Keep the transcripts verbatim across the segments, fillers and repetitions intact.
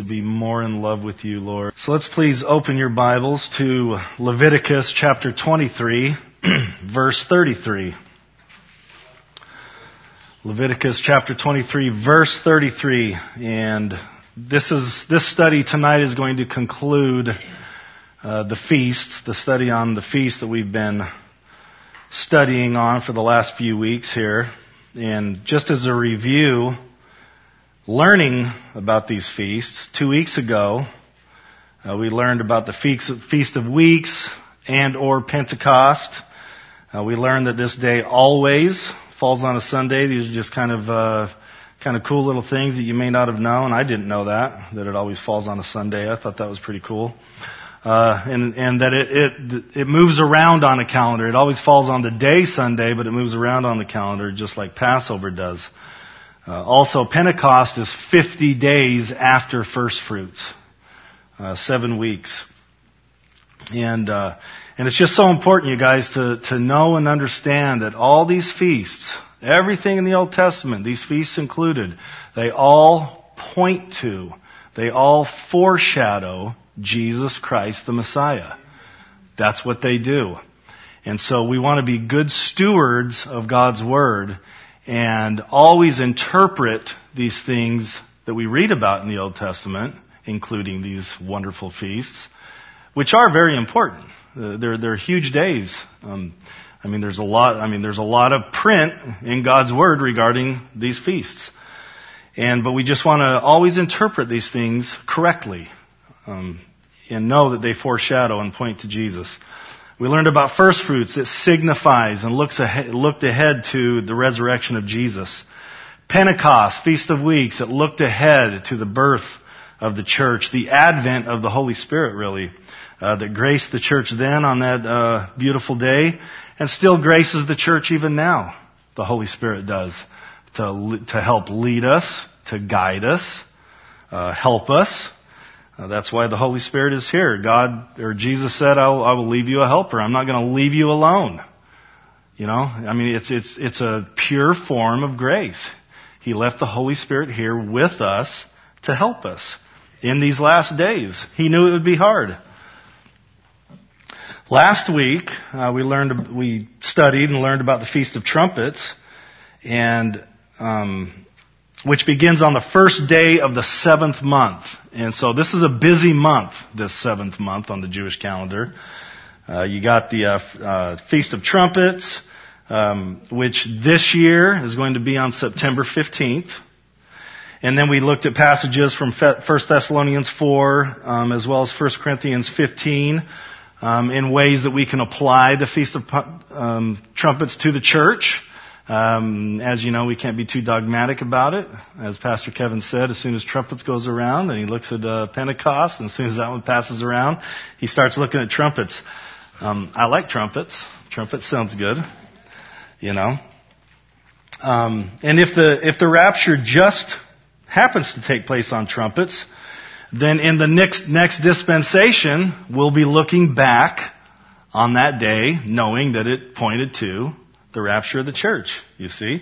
to be more in love with you, Lord. So let's please open your Bibles to Leviticus chapter twenty-three, verse thirty-three. Leviticus chapter twenty-three, verse thirty-three. And this is this study tonight is going to conclude uh, the feasts, the study on the feast that we've been studying on for the last few weeks here. And just as a review, learning about these feasts, two weeks ago, uh, we learned about the Feast of, Feast of Weeks and or Pentecost. Uh, we learned that this day always falls on a Sunday. These are just kind of uh, kind of cool little things that you may not have known. I didn't know that, that it always falls on a Sunday. I thought that was pretty cool. Uh, and, and that it, it, it moves around on a calendar. It always falls on the day Sunday, but it moves around on the calendar just like Passover does. Uh, also, Pentecost is fifty days after first fruits, uh, seven weeks. And, uh, and it's just so important, you guys, to, to know and understand that all these feasts, everything in the Old Testament, these feasts included, they all point to, they all foreshadow Jesus Christ the Messiah. That's what they do. And so we want to be good stewards of God's Word and always interpret these things that we read about in the Old Testament, including these wonderful feasts, which are very important. Uh, they're they're huge days. Um, I mean, there's a lot. I mean, there's a lot of print in God's Word regarding these feasts, and but we just want to always interpret these things correctly, um, and know that they foreshadow and point to Jesus. We learned about first fruits. It signifies and looks ahead, looked ahead to the resurrection of Jesus. Pentecost, Feast of Weeks, it looked ahead to the birth of the church, the advent of the Holy Spirit, really, uh, that graced the church then on that uh, beautiful day, and still graces the church even now. The Holy Spirit does to to help lead us, to guide us, uh, help us. Uh, that's why the Holy Spirit is here. God, or Jesus said, I will, I will leave you a helper. I'm not going to leave you alone. You know, I mean, it's, it's, it's a pure form of grace. He left the Holy Spirit here with us to help us in these last days. He knew it would be hard. Last week, uh, we learned, we studied and learned about the Feast of Trumpets, and, um, which begins on the first day of the seventh month. And so this is a busy month, this seventh month on the Jewish calendar. Uh, you got the uh, uh, Feast of Trumpets, um, which this year is going to be on September fifteenth. And then we looked at passages from First Thessalonians four, um, as well as First Corinthians fifteen, um, in ways that we can apply the Feast of um, Trumpets to the church. Um, as you know, we can't be too dogmatic about it. As Pastor Kevin said, as soon as trumpets goes around, then he looks at uh, Pentecost, and as soon as that one passes around, he starts looking at trumpets. Um, I like trumpets. Trumpets sounds good, you know. Um, and if the if the rapture just happens to take place on trumpets, then in the next next dispensation, we'll be looking back on that day, knowing that it pointed to the rapture of the church, you see.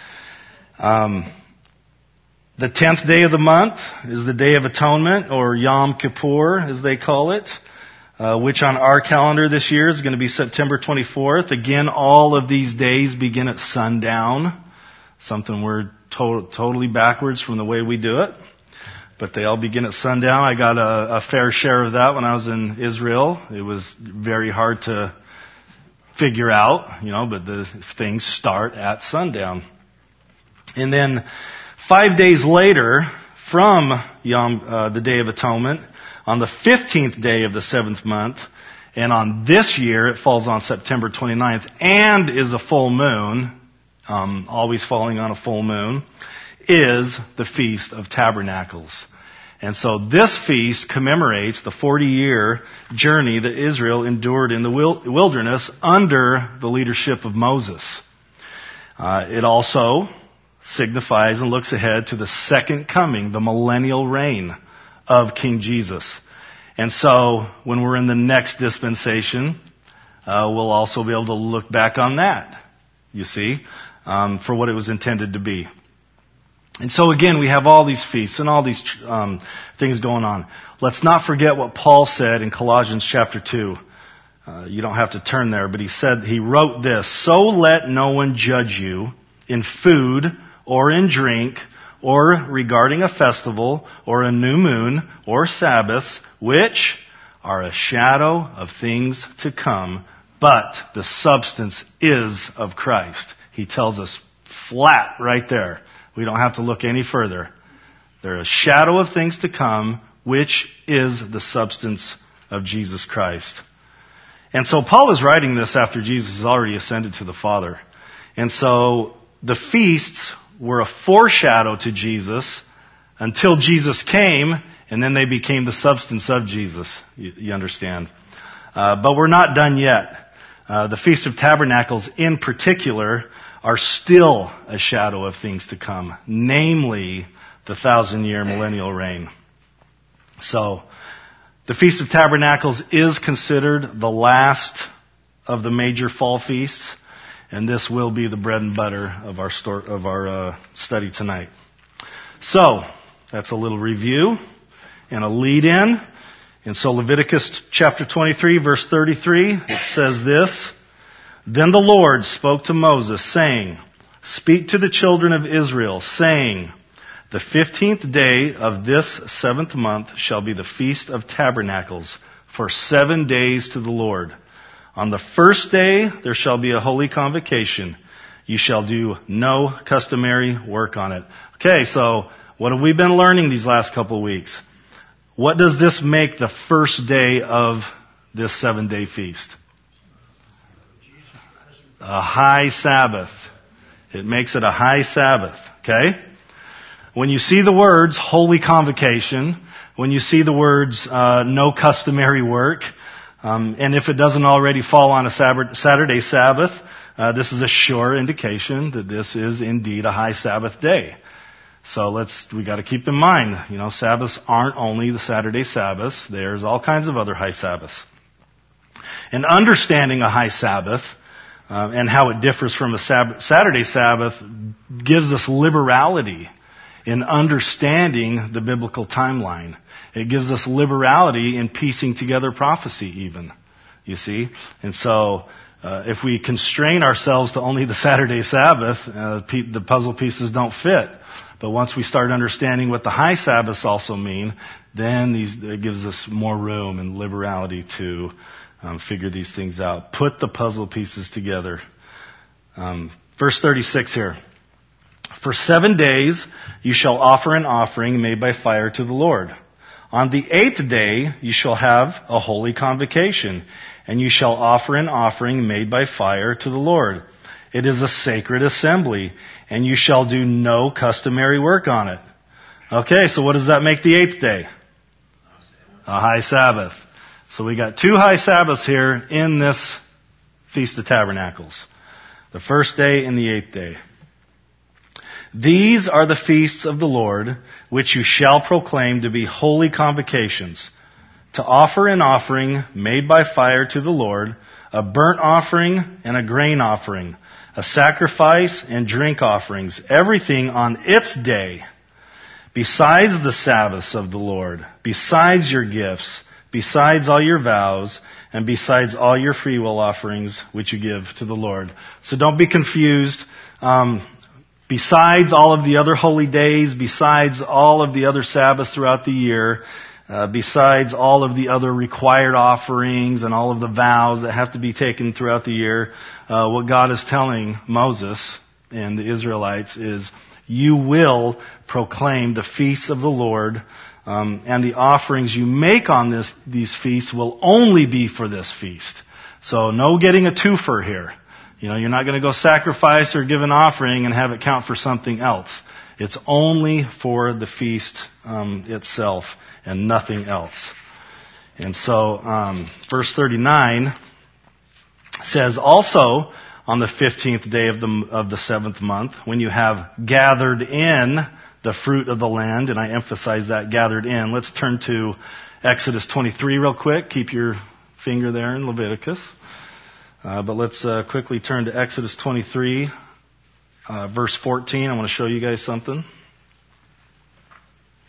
Um, the tenth day of the month is the Day of Atonement, or Yom Kippur, as they call it, uh, which on our calendar this year is going to be September twenty-fourth. Again, all of these days begin at sundown, something we're to- totally backwards from the way we do it. But they all begin at sundown. I got a, a fair share of that when I was in Israel. It was very hard to figure out, you know, but the things start at sundown. And then five days later, from Yom, uh, the Day of Atonement, on the fifteenth day of the seventh month, and on this year, it falls on September twenty-ninth, and is a full moon, um, always falling on a full moon, is the Feast of Tabernacles. And so this feast commemorates the forty-year journey that Israel endured in the wilderness under the leadership of Moses. Uh, it also signifies and looks ahead to the second coming, the millennial reign of King Jesus. And so when we're in the next dispensation, uh, we'll also be able to look back on that, you see, um, for what it was intended to be. And so again, we have all these feasts and all these um, things going on. Let's not forget what Paul said in Colossians chapter two. Uh, you don't have to turn there, but he said, he wrote this, "So let no one judge you in food or in drink or regarding a festival or a new moon or Sabbaths, which are a shadow of things to come, but the substance is of Christ." He tells us flat right there. We don't have to look any further. They're a shadow of things to come, which is the substance of Jesus Christ. And so Paul is writing this after Jesus has already ascended to the Father. And so the feasts were a foreshadow to Jesus until Jesus came, and then they became the substance of Jesus. You, you understand? Uh, but we're not done yet. Uh, the Feast of Tabernacles in particular are still a shadow of things to come, namely the thousand-year millennial reign. So, the Feast of Tabernacles is considered the last of the major fall feasts, and this will be the bread and butter of our store, of our uh, study tonight. So, that's a little review and a lead-in. And so Leviticus chapter twenty-three, verse thirty-three, it says this, "Then the Lord spoke to Moses, saying, Speak to the children of Israel, saying, The fifteenth day of this seventh month shall be the Feast of Tabernacles, for seven days to the Lord. On the first day there shall be a holy convocation. You shall do no customary work on it." Okay, so what have we been learning these last couple of weeks? What does this make the first day of this seven-day feast? A high Sabbath. It makes it a high Sabbath, okay? When you see the words holy convocation, when you see the words uh, no customary work, um, and if it doesn't already fall on a Sab- Saturday Sabbath, uh, this is a sure indication that this is indeed a high Sabbath day. So let's, we got to keep in mind, you know, Sabbaths aren't only the Saturday Sabbaths. There's all kinds of other high Sabbaths. And understanding a high Sabbath uh, and how it differs from a Sab- Saturday Sabbath gives us liberality in understanding the biblical timeline. It gives us liberality in piecing together prophecy even, you see. And so uh, if we constrain ourselves to only the Saturday Sabbath, uh, pe- the puzzle pieces don't fit. But once we start understanding what the high Sabbaths also mean, then these, it gives us more room and liberality to um, figure these things out. Put the puzzle pieces together. Um, verse thirty-six here. "For seven days you shall offer an offering made by fire to the Lord. On the eighth day you shall have a holy convocation, and you shall offer an offering made by fire to the Lord. It is a sacred assembly, and you shall do no customary work on it." Okay, so what does that make the eighth day? A high Sabbath. So we got two high Sabbaths here in this Feast of Tabernacles. The first day and the eighth day. "These are the feasts of the Lord, which you shall proclaim to be holy convocations, to offer an offering made by fire to the Lord, a burnt offering and a grain offering, a sacrifice and drink offerings, everything on its day, besides the Sabbaths of the Lord, besides your gifts, besides all your vows, and besides all your freewill offerings which you give to the Lord." So don't be confused. Um, besides all of the other holy days, besides all of the other Sabbaths throughout the year, uh, besides all of the other required offerings and all of the vows that have to be taken throughout the year, uh, what God is telling Moses and the Israelites is, you will proclaim the feasts of the Lord, um, and the offerings you make on this these feasts will only be for this feast. So no getting a twofer here. You know, you're not going to go sacrifice or give an offering and have it count for something else. It's only for the feast um, itself and nothing else. And so, um, verse thirty-nine says, "Also on the fifteenth day of the of the seventh month, when you have gathered in the fruit of the land," and I emphasize that, gathered in. Let's turn to Exodus twenty-three real quick. Keep your finger there in Leviticus. Uh, but let's uh, quickly turn to Exodus twenty-three, uh, verse fourteen. I want to show you guys something.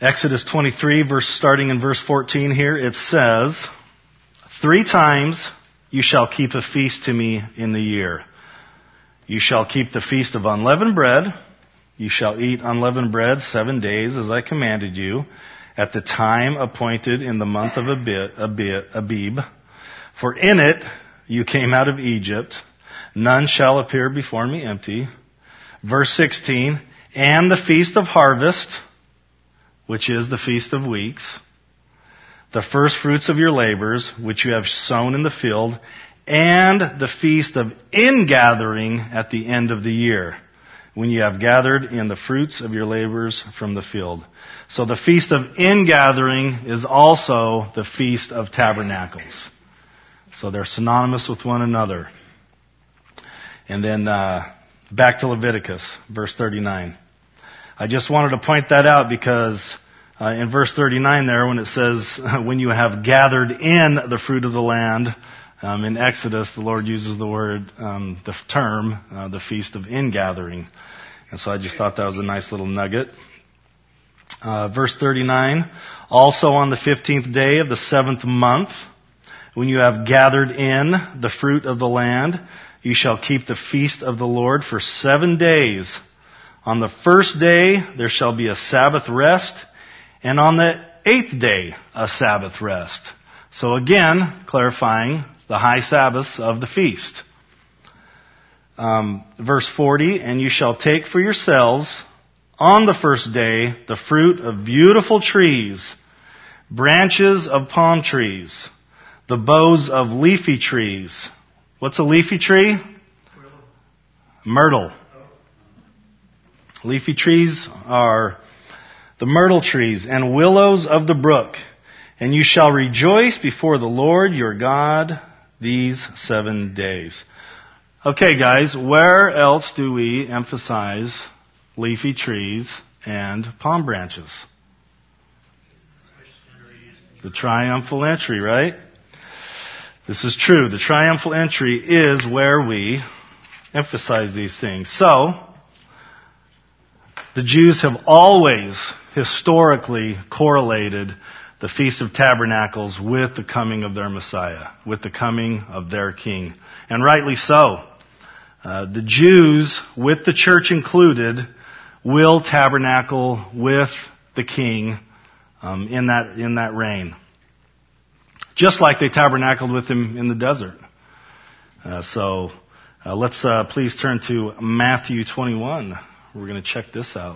Exodus twenty-three, verse starting in verse fourteen here, it says, "Three times you shall keep a feast to me in the year. You shall keep the feast of unleavened bread. You shall eat unleavened bread seven days, as I commanded you, at the time appointed in the month of Abib. For in it you came out of Egypt. None shall appear before me empty." Verse sixteen, "And the feast of harvest, which is the feast of weeks, the first fruits of your labors, which you have sown in the field, and the feast of ingathering at the end of the year, when you have gathered in the fruits of your labors from the field." So the feast of ingathering is also the feast of tabernacles. So they're synonymous with one another. And then uh, back to Leviticus, verse thirty-nine. I just wanted to point that out because uh, in verse thirty-nine there, when it says, "when you have gathered in the fruit of the land," um, in Exodus, the Lord uses the word, um, the term, uh, the feast of ingathering. And so I just thought that was a nice little nugget. Uh, verse thirty-nine, "Also on the fifteenth day of the seventh month, when you have gathered in the fruit of the land, you shall keep the feast of the Lord for seven days. On the first day there shall be a Sabbath rest, and on the eighth day a Sabbath rest." So again, clarifying the high Sabbaths of the feast. Um, verse forty, "And you shall take for yourselves on the first day the fruit of beautiful trees, branches of palm trees, the boughs of leafy trees." What's a leafy tree? Myrtle. Leafy trees are the myrtle trees and willows of the brook. "And you shall rejoice before the Lord your God these seven days." Okay, guys, where else do we emphasize leafy trees and palm branches? The triumphal entry, right? This is true. The triumphal entry is where we emphasize these things. So, the Jews have always historically correlated the Feast of Tabernacles with the coming of their Messiah, with the coming of their King. And rightly so. Uh, the Jews, with the church included, will tabernacle with the King um, in that in that reign. Just like they tabernacled with him in the desert. Uh, so uh, let's uh, please turn to Matthew twenty-one. We're going to check this out.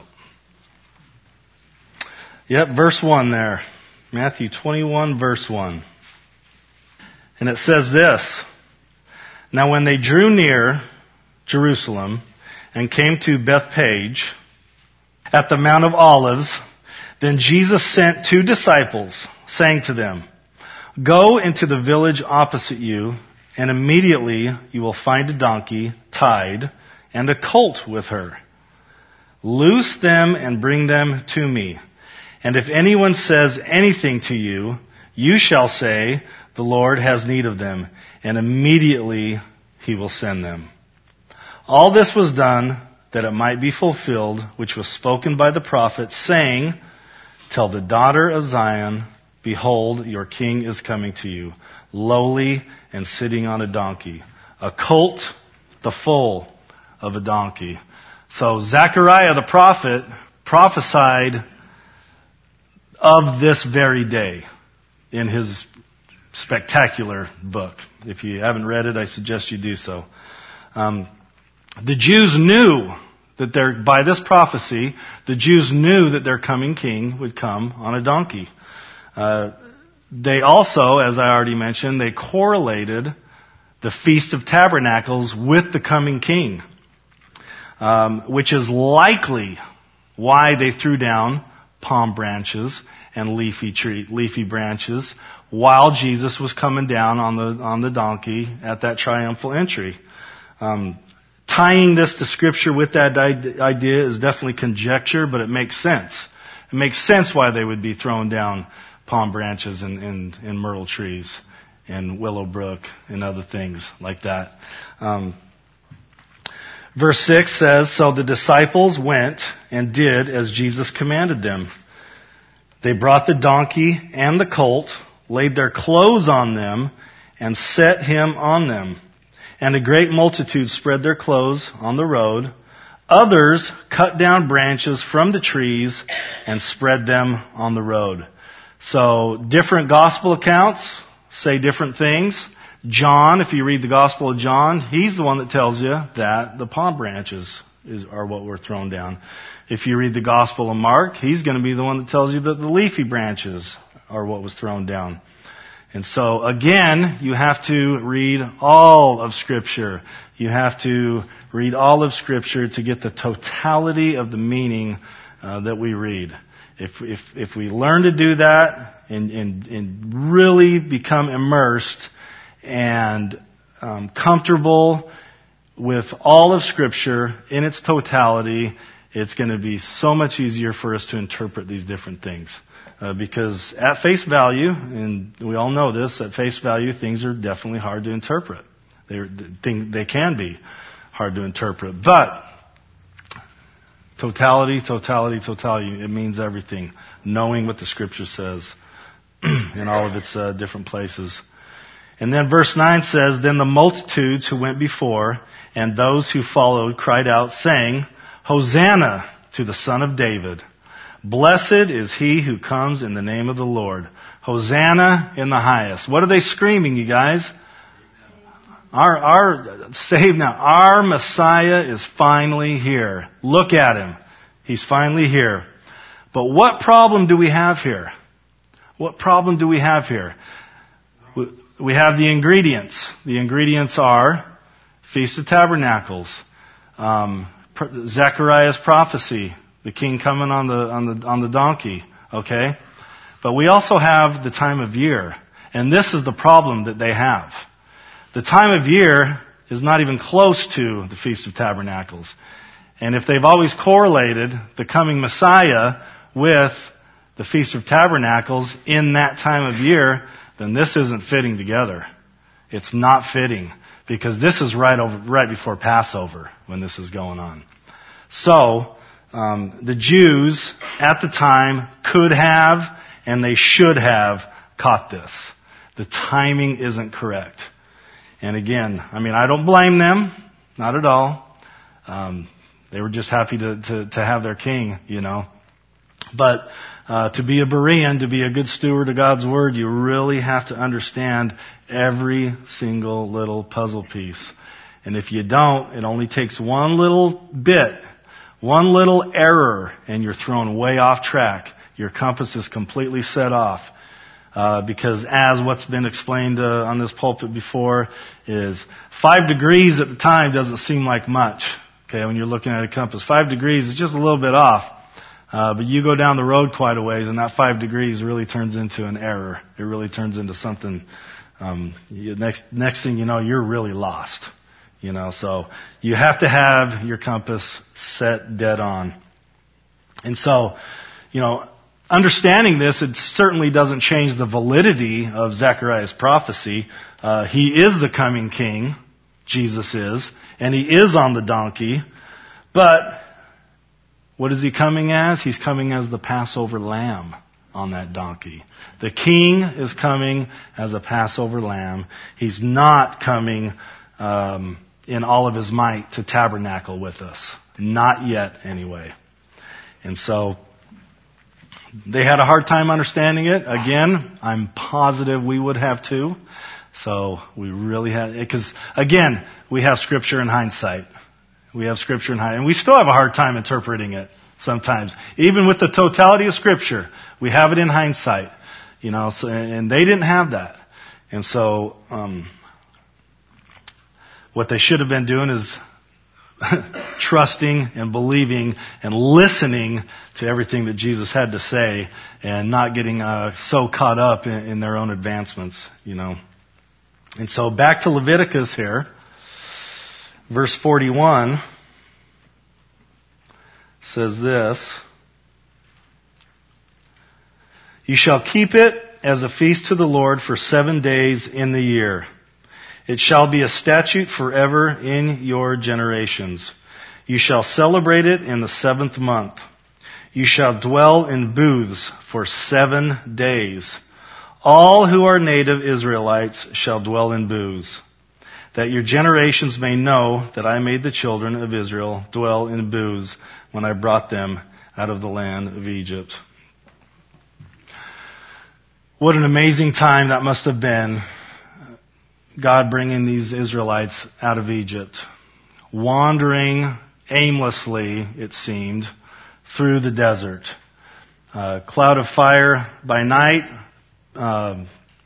Yep, verse one there. Matthew twenty-one, verse one. And it says this: "Now when they drew near Jerusalem and came to Bethphage at the Mount of Olives, then Jesus sent two disciples, saying to them, 'Go into the village opposite you, and immediately you will find a donkey tied and a colt with her. Loose them and bring them to me. And if anyone says anything to you, you shall say, the Lord has need of them, and immediately he will send them.' All this was done that it might be fulfilled, which was spoken by the prophet, saying, 'Tell the daughter of Zion, behold, your king is coming to you, lowly and sitting on a donkey, a colt, the foal of a donkey.'" So Zechariah the prophet prophesied of this very day in his spectacular book. If you haven't read it, I suggest you do so. Um, the Jews knew that their, by this prophecy, the Jews knew that their coming king would come on a donkey. Uh, they also, as I already mentioned, they correlated the Feast of Tabernacles with the coming king, um, which is likely why they threw down palm branches and leafy tree, leafy branches while Jesus was coming down on the on the donkey at that triumphal entry. Um, tying this to Scripture with that idea is definitely conjecture, but it makes sense. It makes sense why they would be throwing down palm branches and, and, and myrtle trees and willow brook and other things like that. Um, verse six says, "So the disciples went and did as Jesus commanded them. They brought the donkey and the colt, laid their clothes on them, and set him on them. And a great multitude spread their clothes on the road. Others cut down branches from the trees and spread them on the road. So different gospel accounts say different things. John, if you read the Gospel of John, he's the one that tells you that the palm branches is, are what were thrown down. If you read the Gospel of Mark, he's going to be the one that tells you that the leafy branches are what was thrown down. And so, again, you have to read all of Scripture. You have to read all of Scripture to get the totality of the meaning uh, that we read. If, if, if we learn to do that and, and, and really become immersed and um, comfortable with all of Scripture in its totality, it's going to be so much easier for us to interpret these different things. Uh, because at face value, and we all know this, at face value, things are definitely hard to interpret. They're, they can be hard to interpret. But totality, totality, totality, it means everything. Knowing what the Scripture says in all of its uh, different places. And then verse nine says, Then the multitudes who went before and those who followed cried out, saying, Hosanna to the Son of David. Blessed is he who comes in the name of the Lord. Hosanna in the highest. What are they screaming, you guys? Our, our, save now, our Messiah is finally here. Look at him. He's finally here. But what problem do we have here? What problem do we have here? We have the ingredients. The ingredients are Feast of Tabernacles, um, Zechariah's prophecy, the king coming on the on the on the donkey. Okay, but we also have the time of year, and this is the problem that they have. The time of year is not even close to the Feast of Tabernacles, and if they've always correlated the coming Messiah with the Feast of Tabernacles in that time of year, then this isn't fitting together. It's not fitting because this is right over, right before Passover when this is going on. So, um, the Jews at the time could have and they should have caught this. The timing isn't correct. And again, I mean, I don't blame them. Not at all. Um, they were just happy to, to, to have their king, you know. But uh, to be a Berean, to be a good steward of God's Word, you really have to understand every single little puzzle piece. And if you don't, it only takes one little bit, one little error, and you're thrown way off track. Your compass is completely set off. Uh, because as what's been explained uh, on this pulpit before is five degrees at the time doesn't seem like much. Okay, when you're looking at a compass, five degrees is just a little bit off. Uh, but you go down the road quite a ways, and that five degrees really turns into an error. It really turns into something. Um, you, next next thing you know, you're really lost. You know, so you have to have your compass set dead on. And so, you know, understanding this, it certainly doesn't change the validity of Zechariah's prophecy. Uh, he is the coming king, Jesus is, and he is on the donkey. But what is he coming as? He's coming as the Passover lamb on that donkey. The king is coming as a Passover lamb. He's not coming um, in all of his might to tabernacle with us. Not yet, anyway. And so they had a hard time understanding it. Again, I'm positive we would have too. So we really had, because again, we have Scripture in hindsight. We have Scripture in hindsight, and we still have a hard time interpreting it sometimes. Even with the totality of Scripture, we have it in hindsight. You know, so, and they didn't have that. And so, um, what they should have been doing is trusting and believing and listening to everything that Jesus had to say and not getting uh, so caught up in, in their own advancements, you know. And so back to Leviticus here, verse forty-one says this, You shall keep it as a feast to the Lord for seven days in the year. It shall be a statute forever in your generations. You shall celebrate it in the seventh month. You shall dwell in booths for seven days. All who are native Israelites shall dwell in booths, that your generations may know that I made the children of Israel dwell in booths when I brought them out of the land of Egypt. What an amazing time that must have been, God bringing these Israelites out of Egypt, wandering aimlessly, it seemed, through the desert. Uh, cloud of fire by night, uh,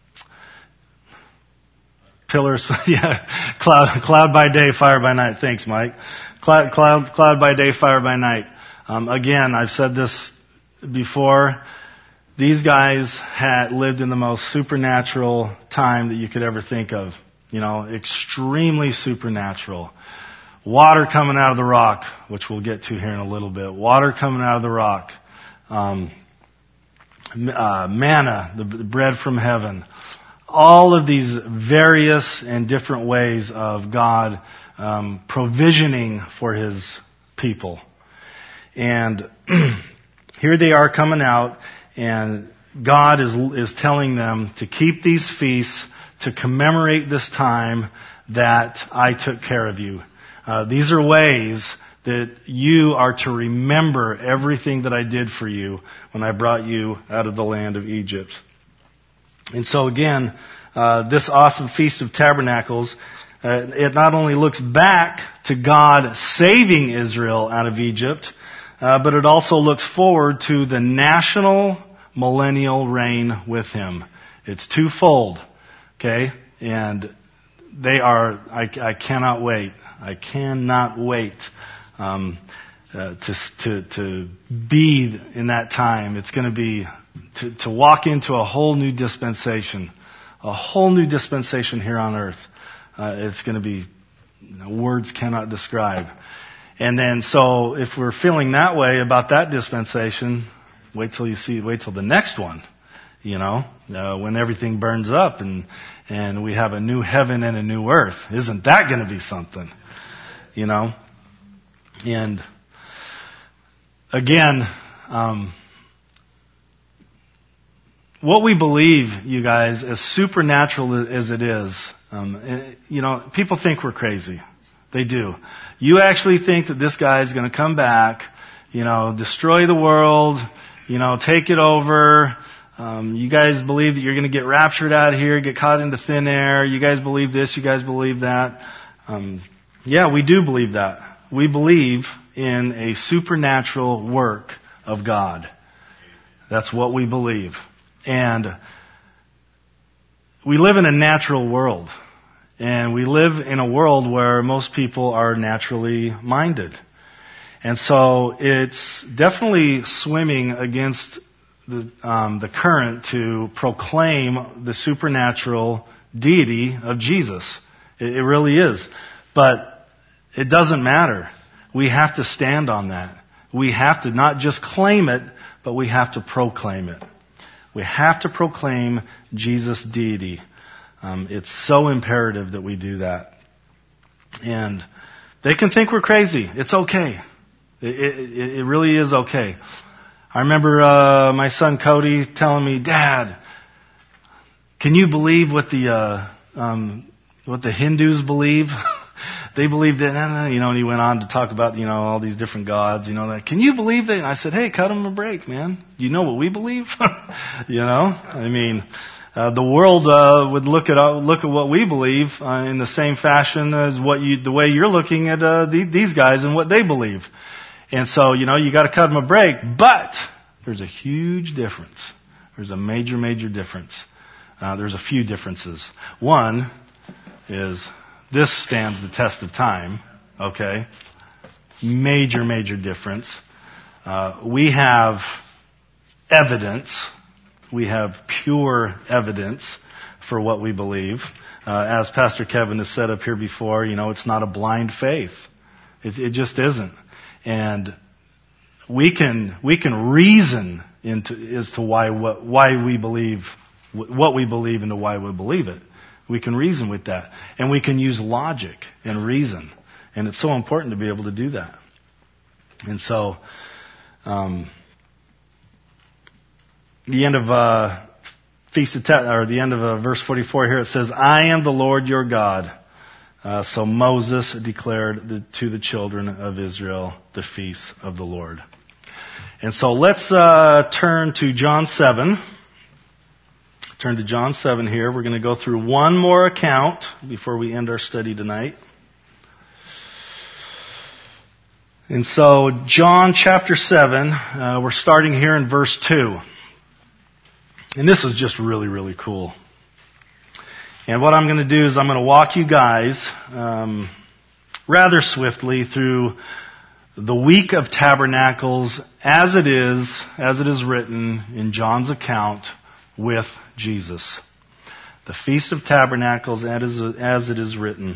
pillars, yeah, cloud, cloud by day, fire by night. Thanks, Mike. Cloud, cloud, cloud by day, fire by night. Um, again, I've said this before. These guys had lived in the most supernatural time that you could ever think of. You know, extremely supernatural. Water coming out of the rock, which we'll get to here in a little bit. Water coming out of the rock. Um, uh, manna, the, the bread from heaven. All of these various and different ways of God um, provisioning for His people. And here they are coming out, and God is is telling them to keep these feasts to commemorate this time that I took care of you. Uh, these are ways that you are to remember everything that I did for you when I brought you out of the land of Egypt. And so again, uh, this awesome Feast of Tabernacles, uh, it not only looks back to God saving Israel out of Egypt, uh, but it also looks forward to the national millennial reign with Him. It's twofold, okay? And they are, I, I cannot wait. I cannot wait um, uh, to, to to be in that time. It's going to be to, to walk into a whole new dispensation, a whole new dispensation here on earth. Uh, it's going to be, you know, words cannot describe. And then, so if we're feeling that way about that dispensation, wait till you see, wait till the next one. You know, uh, when everything burns up and and we have a new heaven and a new earth. Isn't that going to be something? You know, and again, um, what we believe, you guys, as supernatural as it is, um, you know, people think we're crazy. They do. You actually think that this guy is going to come back, you know, destroy the world, you know, take it over. Um, you guys believe that you're going to get raptured out of here, get caught into thin air. You guys believe this, you guys believe that. Um, yeah, we do believe that. We believe in a supernatural work of God. That's what we believe. And we live in a natural world. And we live in a world where most people are naturally minded. And so it's definitely swimming against the, um, the current to proclaim the supernatural deity of Jesus. It, it really is. But it doesn't matter. We have to stand on that. We have to not just claim it, but we have to proclaim it. We have to proclaim Jesus' deity. Um, it's so imperative that we do that. And they can think we're crazy. It's okay. It, it, it really is okay. I remember uh, my son Cody telling me, "Dad, can you believe what the uh, um, what the Hindus believe?" They believe that, you know, and he went on to talk about, you know, all these different gods, you know, that, can you believe that? And I said, hey, cut him a break, man. Do you know what we believe? You know, I mean, uh, the world, uh, would look at, uh, look at what we believe, uh, in the same fashion as what you, the way you're looking at, uh, the, these guys and what they believe. And so, you know, you gotta cut them a break, but there's a huge difference. There's a major, major difference. Uh, there's a few differences. One is, this stands the test of time, okay? Major, major difference. Uh, we have evidence. We have pure evidence for what we believe. Uh, as Pastor Kevin has said up here before, you know, it's not a blind faith. It, it just isn't. And we can we can reason into as to why what why we believe what we believe and to why we believe it. We can reason with that. And we can use logic and reason. And it's so important to be able to do that. And so, um, the end of uh, Feast of Ta- or the end of uh, verse forty-four here, it says, "I am the Lord your God." Uh, so Moses declared the, to the children of Israel the feasts of the Lord. And so let's uh, turn to John seven. Turn to John seven here. We're going to go through one more account before we end our study tonight. And so John chapter seven, uh, we're starting here in verse two. And this is just really, really cool. And what I'm going to do is I'm going to walk you guys um, rather swiftly through the week of tabernacles as it is, as it is written in John's account with Jesus. The Feast of Tabernacles as it is written.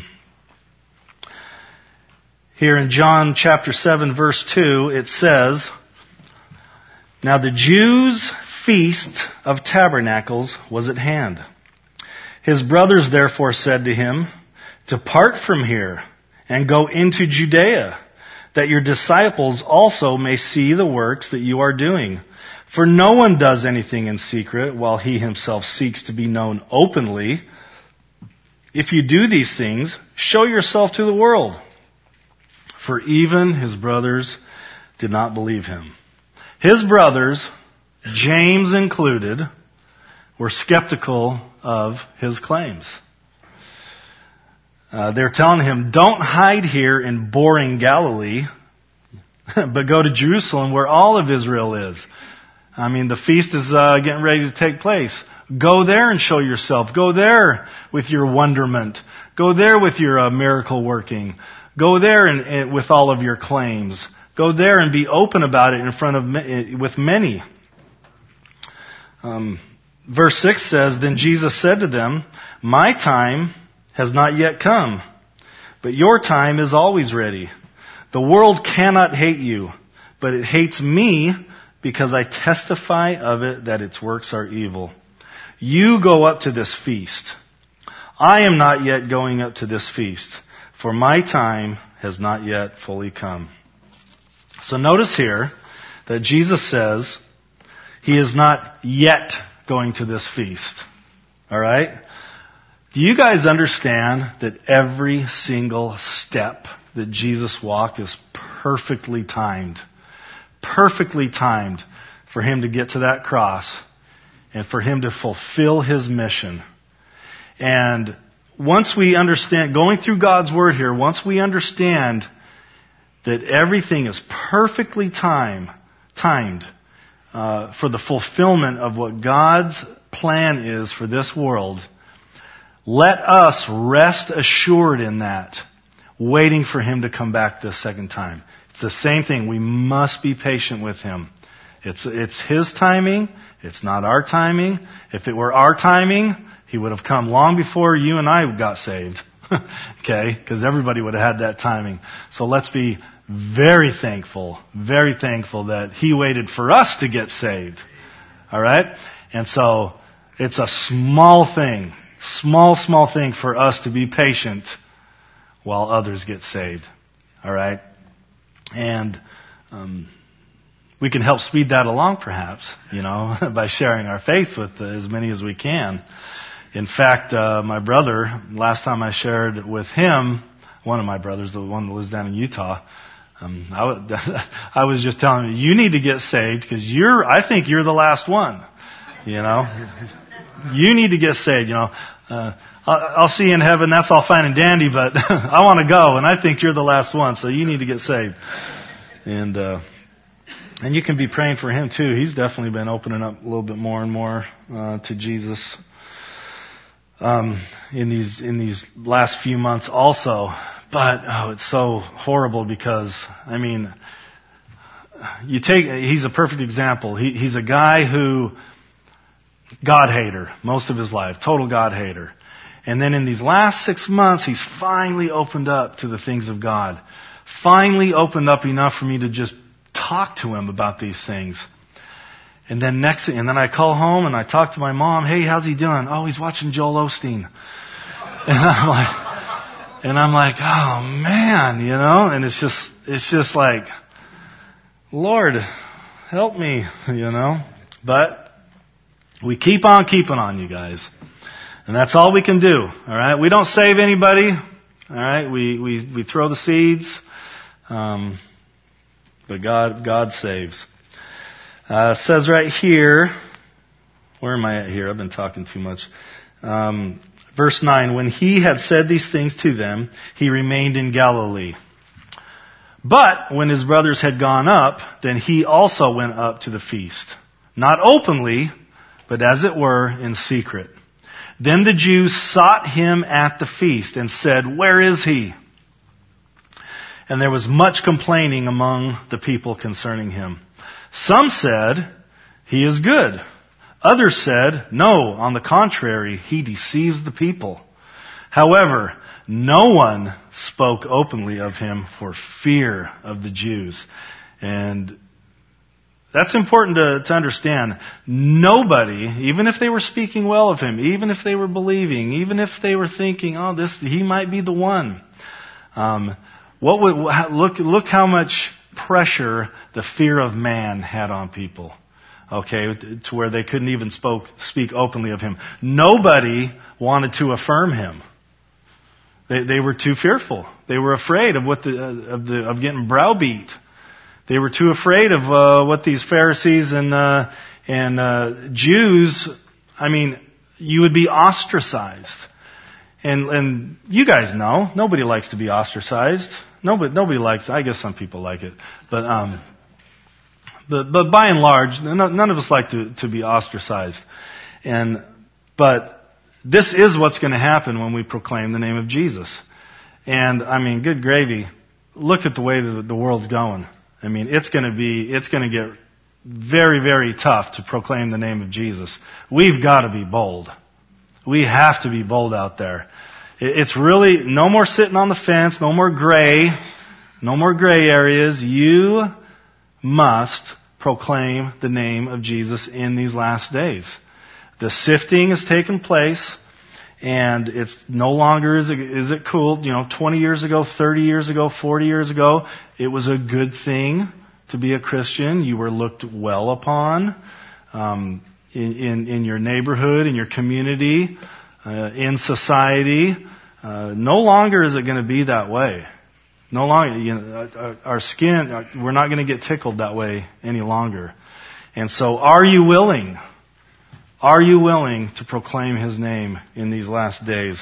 Here in John chapter seven verse two it says, "Now the Jews' feast of tabernacles was at hand. His brothers therefore said to him, 'Depart from here and go into Judea, that your disciples also may see the works that you are doing. For no one does anything in secret while he himself seeks to be known openly. If you do these things, show yourself to the world.' For even his brothers did not believe him." His brothers, James included, were skeptical of his claims. Uh, they're telling him, "Don't hide here in boring Galilee, but go to Jerusalem where all of Israel is. I mean, the feast is uh, getting ready to take place. Go there and show yourself. Go there with your wonderment. Go there with your uh, miracle working. Go there and, and with all of your claims. Go there and be open about it in front of with many." Um, verse six says, "Then Jesus said to them, 'My time has not yet come, but your time is always ready. The world cannot hate you, but it hates me because I testify of it that its works are evil. You go up to this feast. I am not yet going up to this feast, for my time has not yet fully come.'" So notice here that Jesus says he is not yet going to this feast. All right? Do you guys understand that every single step that Jesus walked is perfectly timed? Perfectly timed for him to get to that cross and for him to fulfill his mission. And once we understand, going through God's Word here, once we understand that everything is perfectly time, timed uh, for the fulfillment of what God's plan is for this world, let us rest assured in that, waiting for him to come back the second time. It's the same thing. We must be patient with him. It's, it's his timing. It's not our timing. If it were our timing, he would have come long before you and I got saved. Okay? Because everybody would have had that timing. So let's be very thankful, very thankful that he waited for us to get saved. Alright? And so, it's a small thing, small, small thing for us to be patient while others get saved. Alright? And, um, we can help speed that along perhaps, you know, by sharing our faith with uh, as many as we can. In fact, uh, my brother, last time I shared with him, one of my brothers, the one that lives down in Utah, um, I, w- I was just telling him, you need to get saved because you're, I think you're the last one, you know. You need to get saved, you know. Uh, I'll, I'll see you in heaven, that's all fine and dandy, but I want to go, and I think you're the last one, so you need to get saved. And, uh, and you can be praying for him too. He's definitely been opening up a little bit more and more, uh, to Jesus. Um, in these, in these last few months also. But, oh, it's so horrible because, I mean, you take, he's a perfect example. He, he's a guy who, God hater, most of his life, total God hater. And then in these last six months, he's finally opened up to the things of God. Finally opened up enough for me to just talk to him about these things. And then next, and then I call home and I talk to my mom. Hey, how's he doing? Oh, he's watching Joel Osteen. And I'm like, and I'm like, oh man, you know. And it's just, it's just like, Lord, help me, you know. But We keep on keeping on, you guys. And that's all we can do. All right. We don't save anybody. All right. We, we, we throw the seeds. Um, but God, God saves. Uh, it says right here, where am I at here? I've been talking too much. Um, verse nine, when he had said these things to them, he remained in Galilee. But when his brothers had gone up, then he also went up to the feast. Not openly, but as it were, in secret. Then the Jews sought him at the feast and said, "Where is he?" And there was much complaining among the people concerning him. Some said, "He is good." Others said, "No, on the contrary, he deceives the people." However, no one spoke openly of him for fear of the Jews. And that's important to, to understand. Nobody, even if they were speaking well of him, even if they were believing, even if they were thinking, "Oh, this he might be the one," um, what would look look how much pressure the fear of man had on people. Okay, to where they couldn't even spoke, speak openly of him. Nobody wanted to affirm him. They, they were too fearful. They were afraid of what the of the of getting browbeat. They were too afraid of uh, what these Pharisees and uh, and uh, Jews. I mean, you would be ostracized, and and you guys know nobody likes to be ostracized. Nobody nobody likes. I guess some people like it, but um, but but by and large, none of us like to to be ostracized, and but this is what's going to happen when we proclaim the name of Jesus. And I mean, good gravy. Look at the way that the world's going. I mean, it's going to be, it's going to get very, very tough to proclaim the name of Jesus. We've got to be bold. We have to be bold out there. It's really no more sitting on the fence, no more gray, no more gray areas. You must proclaim the name of Jesus in these last days. The sifting has taken place, and it's no longer is it, is it cool. You know, twenty years ago, thirty years ago, forty years ago, it was a good thing to be a Christian. You were looked well upon um, in, in in your neighborhood, in your community, uh, in society. Uh, no longer is it going to be that way. No longer, you know, our skin, we're not going to get tickled that way any longer. And so, are you willing? Are you willing to proclaim His name in these last days?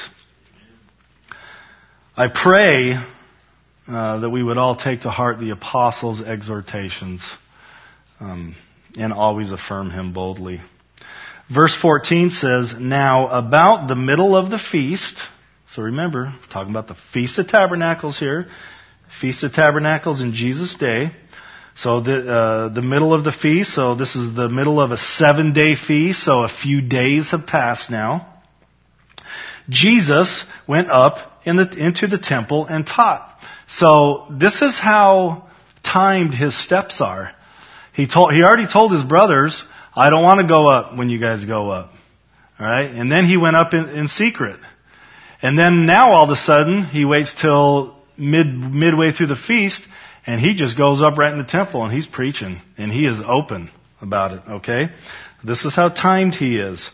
I pray uh, that we would all take to heart the apostles' exhortations um, and always affirm Him boldly. Verse fourteen says, "Now about the middle of the feast," so remember, we're talking about the Feast of Tabernacles here, Feast of Tabernacles in Jesus' day. So the uh, the middle of the feast, so this is the middle of a seven-day feast, so a few days have passed now. Jesus went up in the, into the temple and taught. So this is how timed His steps are. He told he already told His brothers, "I don't want to go up when you guys go up." All right, and then He went up in, in secret, and then now all of a sudden He waits till mid midway through the feast. And He just goes up right in the temple and He's preaching. And He is open about it, okay? This is how timed He is.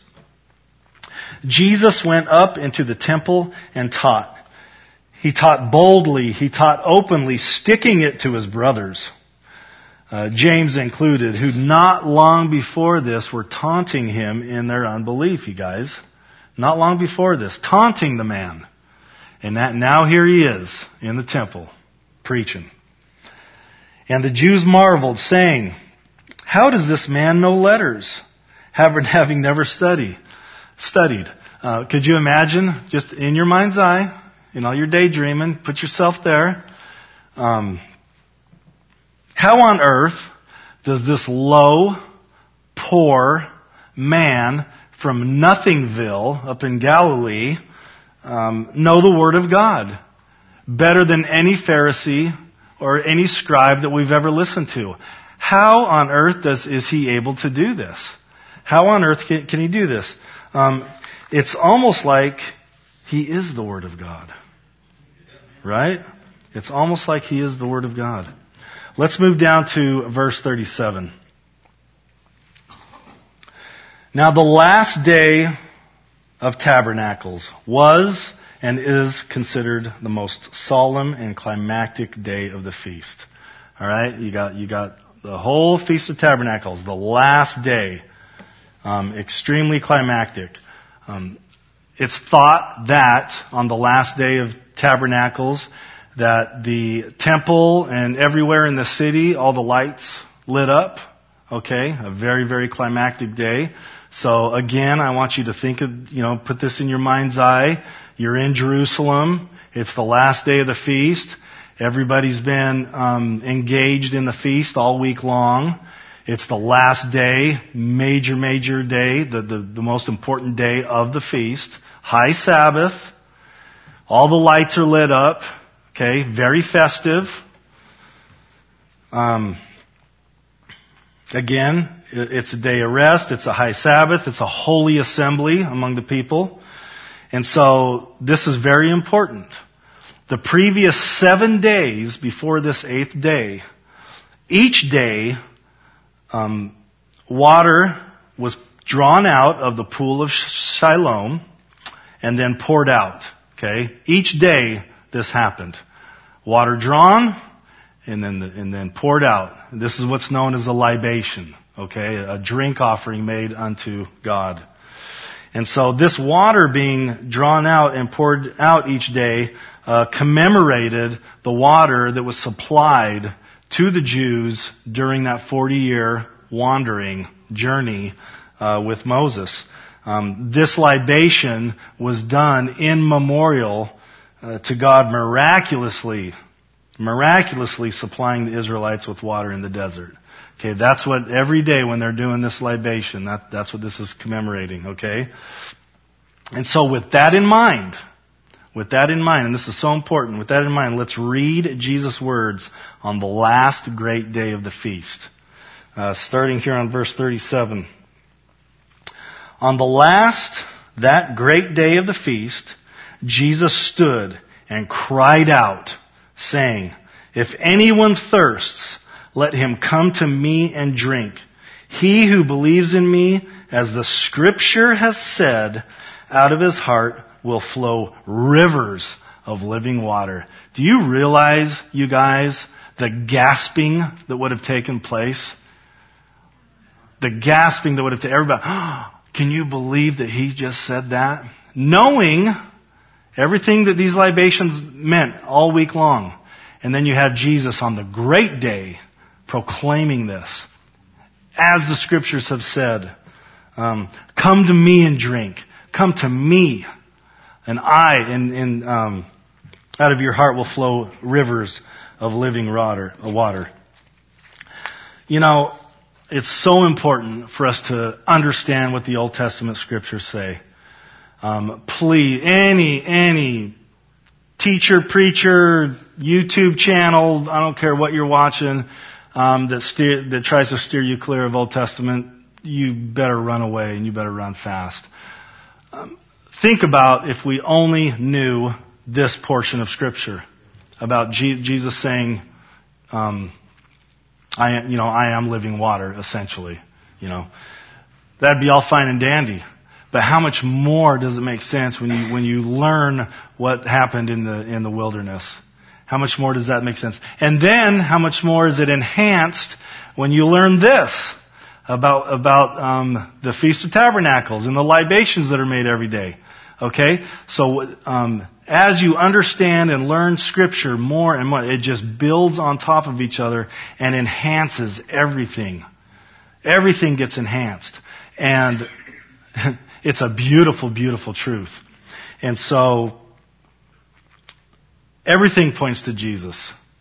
Jesus went up into the temple and taught. He taught boldly. He taught openly, sticking it to His brothers. Uh, James included, who not long before this were taunting Him in their unbelief, you guys. Not long before this. Taunting the man. And that now here He is in the temple, preaching. And the Jews marveled, saying, "How does this man know letters, having never studied?" Studied. Uh, could you imagine, just in your mind's eye, in all your daydreaming, put yourself there. Um, how on earth does this low, poor man from Nothingville up in Galilee um, know the Word of God better than any Pharisee or any scribe that we've ever listened to? How on earth does is he able to do this? How on earth can, can he do this? Um, it's almost like he is the Word of God. Right? It's almost like he is the Word of God. Let's move down to verse thirty-seven. Now the last day of Tabernacles was and is considered the most solemn and climactic day of the feast. All right, you got you got the whole Feast of Tabernacles, the last day, um, extremely climactic. Um, it's thought that on the last day of Tabernacles, that the temple and everywhere in the city, all the lights lit up. Okay, a very very climactic day. So again, I want you to think of, you know, put this in your mind's eye. You're in Jerusalem. It's the last day of the feast. Everybody's been um, engaged in the feast all week long. It's the last day, major, major day, the, the, the most important day of the feast. High Sabbath. All the lights are lit up. Okay, very festive. Um, again, it's a day of rest. It's a high Sabbath. It's a holy assembly among the people. And so this is very important. The previous seven days before this eighth day, each day, um, water was drawn out of the pool of Siloam and then poured out. Okay, each day this happened. Water drawn and then and then poured out. This is what's known as a libation. Okay, a drink offering made unto God. And so this water being drawn out and poured out each day uh, commemorated the water that was supplied to the Jews during that forty-year wandering journey uh, with Moses. Um, this libation was done in memorial uh, to God miraculously, miraculously supplying the Israelites with water in the desert. Okay, that's what every day when they're doing this libation, that, that's what this is commemorating, okay? And so with that in mind, with that in mind, and this is so important, with that in mind, let's read Jesus' words on the last great day of the feast. Uh, starting here on verse thirty-seven. On the last, that great day of the feast, Jesus stood and cried out, saying, "If anyone thirsts, let him come to me and drink. He who believes in me, as the Scripture has said, out of his heart will flow rivers of living water." Do you realize, you guys, the gasping that would have taken place? The gasping that would have taken, everybody, oh, can you believe that he just said that? Knowing everything that these libations meant all week long. And then you have Jesus on the great day proclaiming this. As the Scriptures have said, um, come to me and drink. Come to me. And I, and, and um, out of your heart will flow rivers of living water. water. You know, it's so important for us to understand what the Old Testament Scriptures say. Um, please, any, any teacher, preacher, YouTube channel, I don't care what you're watching, um, that steer, that tries to steer you clear of Old Testament, you better run away and you better run fast. Um, think about if we only knew this portion of Scripture about G- Jesus saying, um, I, you know, I am living water, essentially. You know, that'd be all fine and dandy. But how much more does it make sense when you when you learn what happened in the in the wilderness? How much more does that make sense? And then how much more is it enhanced when you learn this about about um, the Feast of Tabernacles and the libations that are made every day? Okay, so um, as you understand and learn Scripture more and more, it just builds on top of each other and enhances everything. Everything gets enhanced, and it's a beautiful, beautiful truth. And so, everything points to Jesus.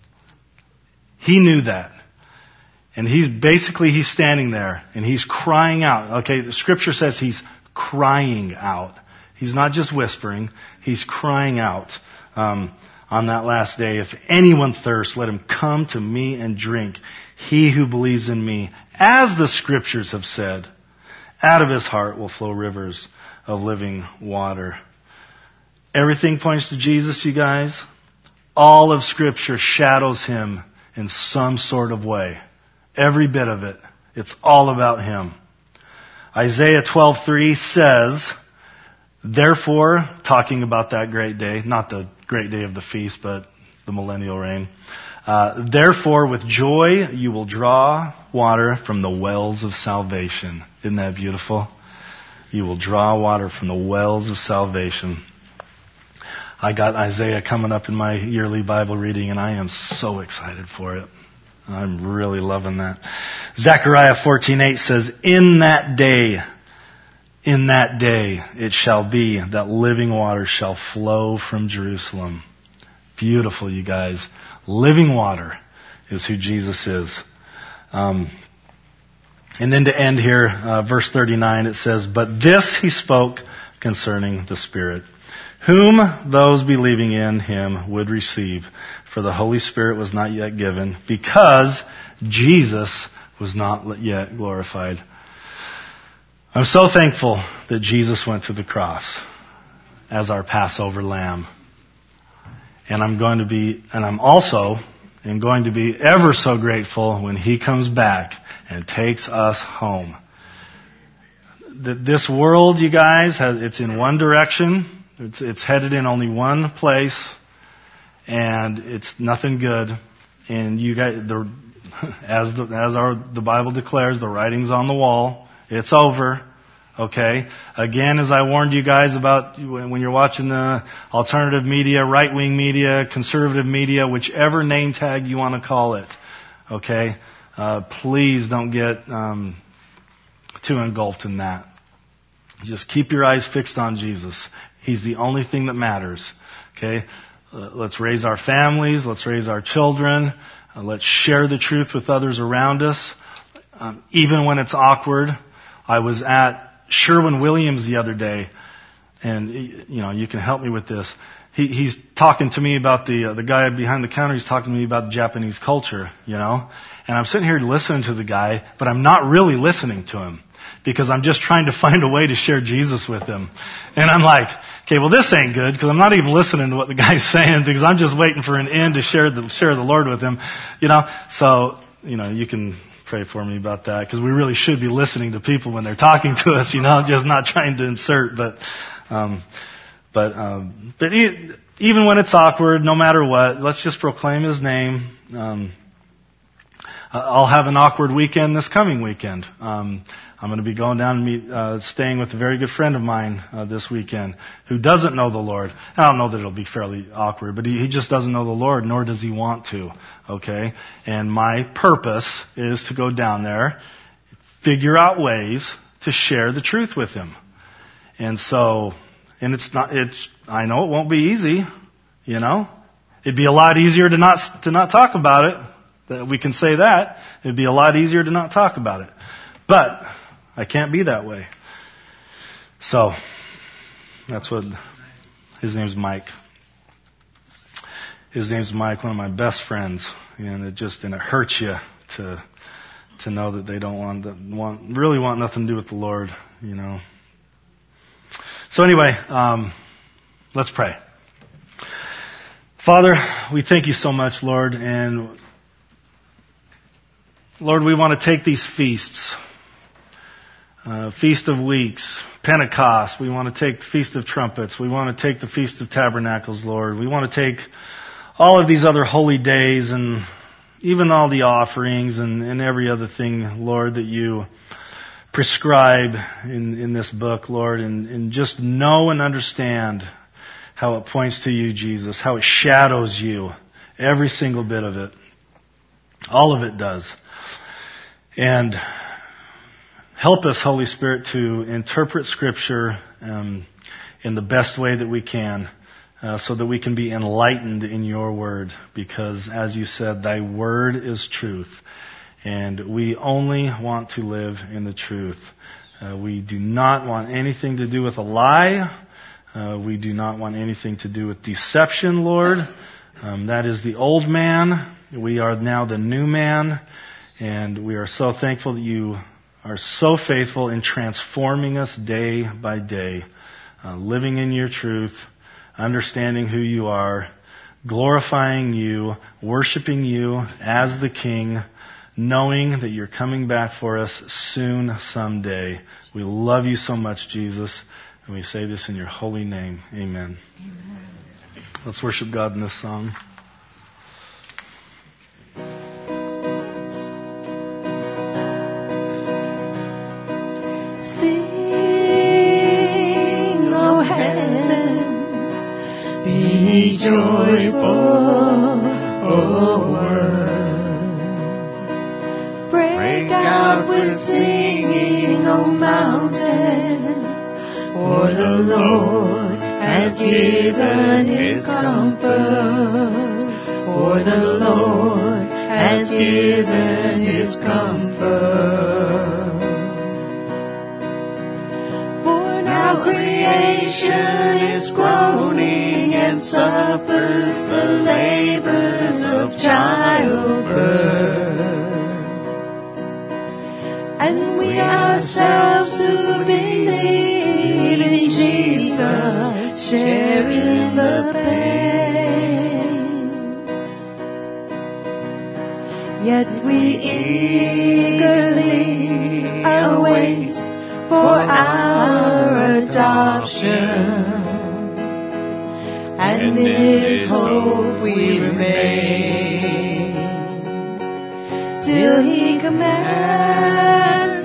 He knew that. And he's basically, he's standing there and he's crying out. Okay, the Scripture says he's crying out. He's not just whispering, he's crying out um, on that last day. If anyone thirsts, let him come to me and drink. He who believes in me, as the Scriptures have said, out of his heart will flow rivers of living water. Everything points to Jesus, you guys. All of Scripture shadows him in some sort of way. Every bit of it. It's all about him. Isaiah twelve three says, therefore, talking about that great day, not the great day of the feast, but the millennial reign. Uh, therefore, with joy, you will draw water from the wells of salvation. Isn't that beautiful? You will draw water from the wells of salvation. I got Isaiah coming up in my yearly Bible reading, and I am so excited for it. I'm really loving that. Zechariah fourteen eight says, in that day, in that day, it shall be that living water shall flow from Jerusalem. Beautiful, you guys. Living water is who Jesus is. Um, and then to end here, uh, verse thirty-nine, it says, but this he spoke concerning the Spirit, whom those believing in him would receive. For the Holy Spirit was not yet given, because Jesus was not yet glorified. I'm so thankful that Jesus went to the cross as our Passover lamb. And I'm going to be, and I'm also am going to be ever so grateful when he comes back and takes us home. This world, you guys, has, it's in one direction. It's, it's headed in only one place, and it's nothing good. And you guys, the, as the, as our the Bible declares, the writing's on the wall. It's over. Okay. Again, as I warned you guys about when you're watching the alternative media, right-wing media, conservative media, whichever name tag you want to call it. Okay. Uh, please don't get um, too engulfed in that. Just keep your eyes fixed on Jesus. He's the only thing that matters. Okay. Uh, let's raise our families. Let's raise our children. Uh, let's share the truth with others around us, um, even when it's awkward. I was at Sherwin-Williams the other day, and you know, you can help me with this. He, he's talking to me about the uh, the guy behind the counter. He's talking to me about Japanese culture, you know. And I'm sitting here listening to the guy, but I'm not really listening to him because I'm just trying to find a way to share Jesus with him. And I'm like, okay, well, this ain't good because I'm not even listening to what the guy's saying because I'm just waiting for an end to share the share the Lord with him, you know. So, you know, you can pray for me about that, because we really should be listening to people when they're talking to us, you know, just not trying to insert. But, um, but, um, but e- even when it's awkward, no matter what, let's just proclaim His name. Um, I'll have an awkward weekend this coming weekend. Um, I'm going to be going down and meet, uh, staying with a very good friend of mine uh, this weekend who doesn't know the Lord. I don't know that it'll be fairly awkward, but he, he just doesn't know the Lord, nor does he want to. Okay? And my purpose is to go down there, figure out ways to share the truth with him. And so, and it's not, it's, I know it won't be easy, you know. It'd be a lot easier to not, to not talk about it. That we can say that. It'd be a lot easier to not talk about it. But I can't be that way. So, that's what, his name's Mike. His name's Mike, one of my best friends. And it just, and it hurts you to, to know that they don't want, want, really want nothing to do with the Lord, you know. So anyway, um, let's pray. Father, we thank you so much, Lord, and Lord, we want to take these feasts, uh, Feast of Weeks, Pentecost. We want to take the Feast of Trumpets. We want to take the Feast of Tabernacles, Lord. We want to take all of these other holy days and even all the offerings and, and every other thing, Lord, that you prescribe in, in this book, Lord, and, and just know and understand how it points to you, Jesus, how it shadows you, every single bit of it. All of it does. And help us, Holy Spirit, to interpret Scripture um, in the best way that we can, uh, so that we can be enlightened in your word. Because, as you said, thy word is truth. And we only want to live in the truth. Uh, we do not want anything to do with a lie. Uh, we do not want anything to do with deception, Lord. Um, that is the old man. We are now the new man. And we are so thankful that you are so faithful in transforming us day by day, uh, living in your truth, understanding who you are, glorifying you, worshiping you as the King, knowing that you're coming back for us soon someday. We love you so much, Jesus, and we say this in your holy name. Amen. Amen. Let's worship God in this song. Sing, O heavens, be joyful, O earth. Break out with singing, O mountains, for the Lord has given His comfort. For the Lord has given His comfort. For now creation is groaning and suffers the labors of childbirth. And we ourselves who believe in Jesus share in the pains. Yet we eagerly await for our adoption, and in this hope we remain till He commands.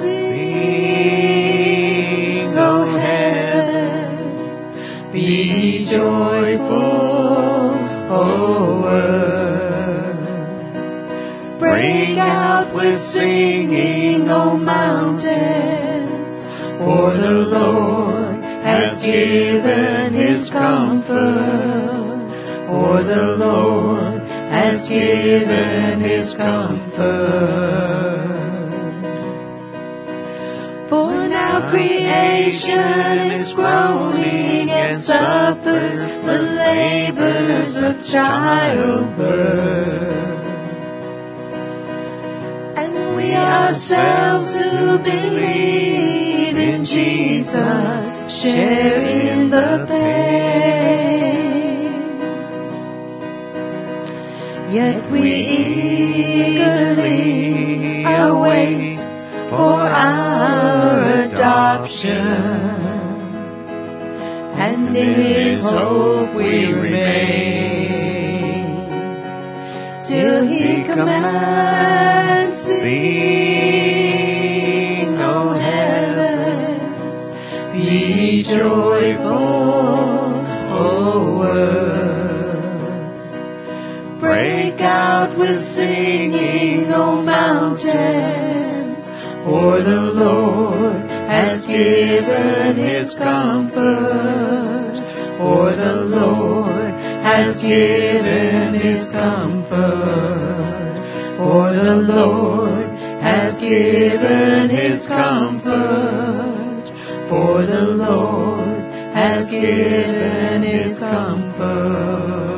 Sing, O heavens, be joyful, O earth. Break out with singing, O mountains, for the Lord has given His comfort. For the Lord has given His comfort. For now creation is groaning and suffers the labors of childbirth. And we ourselves who believe in Jesus share in the pains. Yet we eagerly await for our adoption, and in His hope we remain till He commands. Sing, O heavens, be joyful, O earth. Break out with singing, O mountains, for the Lord has given His comfort. For the Lord has given His comfort. For the Lord has given His comfort. For the Lord has given His comfort.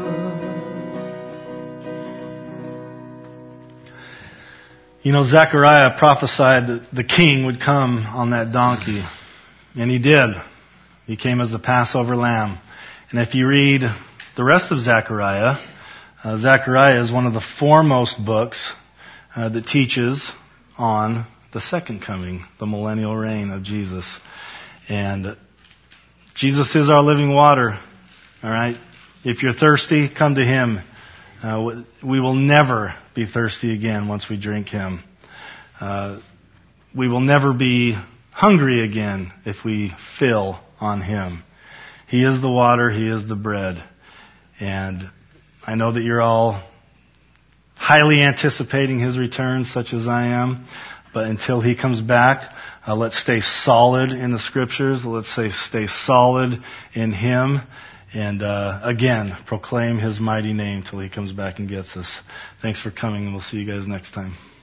You know, Zechariah prophesied that the king would come on that donkey. And he did. He came as the Passover lamb. And if you read the rest of Zechariah, uh, Zechariah is one of the foremost books uh, that teaches on the second coming, the millennial reign of Jesus. And Jesus is our living water. All right? If you're thirsty, come to Him. Uh, we will never be thirsty again once we drink Him. Uh, we will never be hungry again if we fill on Him. He is the water. He is the bread. And I know that you're all highly anticipating His return, such as I am. But until He comes back, uh, let's stay solid in the Scriptures. Let's say stay solid in Him. And uh, again, proclaim His mighty name till He comes back and gets us. Thanks for coming, and we'll see you guys next time.